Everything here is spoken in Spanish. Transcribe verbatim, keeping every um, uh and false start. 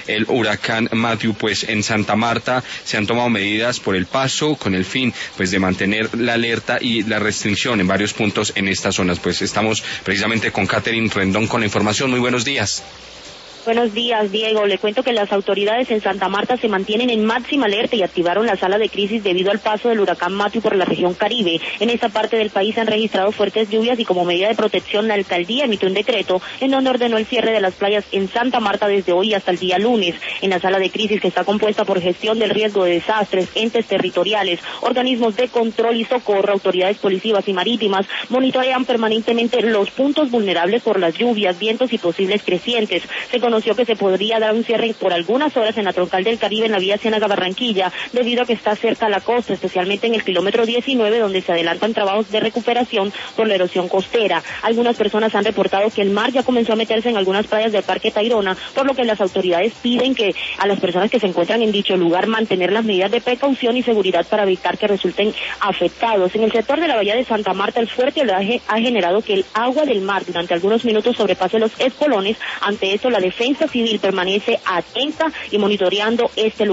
el huracán Matthew. Pues en Santa Marta se han tomado medidas por el paso con el fin pues de mantener la alerta y la restricción en varios puntos en estas zonas. Pues estamos precisamente con Catherine Rendón con la información. Muy buenos días. Buenos días, Diego. Le cuento que las autoridades en Santa Marta se mantienen en máxima alerta y activaron la sala de crisis debido al paso del huracán Matthew por la región Caribe. En esta parte del país se han registrado fuertes lluvias y como medida de protección la alcaldía emitió un decreto en donde ordenó el cierre de las playas en Santa Marta desde hoy hasta el día lunes. En la sala de crisis, que está compuesta por gestión del riesgo de desastres, entes territoriales, organismos de control y socorro, autoridades policivas y marítimas, monitorean permanentemente los puntos vulnerables por las lluvias, vientos y posibles crecientes. Se conoció que se podría dar un cierre por algunas horas en la troncal del Caribe en la vía Ciénaga-Barranquilla, debido a que está cerca a la costa, especialmente en el kilómetro diecinueve, donde se adelantan trabajos de recuperación por la erosión costera. Algunas personas han reportado que el mar ya comenzó a meterse en algunas playas del Parque Tayrona, por lo que las autoridades piden que a las personas que se encuentran en dicho lugar mantener las medidas de precaución y seguridad para evitar que resulten afectados. En el sector de la bahía de Santa Marta, el fuerte oleaje ha generado que el agua del mar durante algunos minutos sobrepase los espolones. Ante esto, la defensa civil permanece atenta y monitoreando este lugar.